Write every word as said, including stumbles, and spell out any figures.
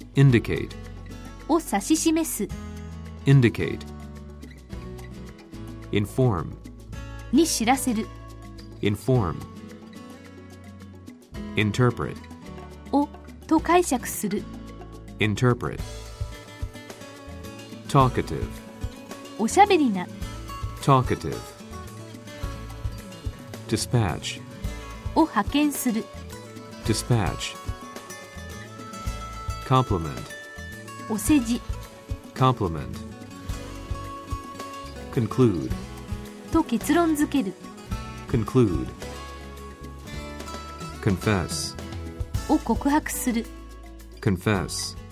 indicate を指し示す indicate inform に知らせる inform interpret をと解釈する interpret talkative おしゃべりな talkative dispatch を派遣する dispatch compliment お世辞 compliment conclude と結論づける conclude confess を告白する confess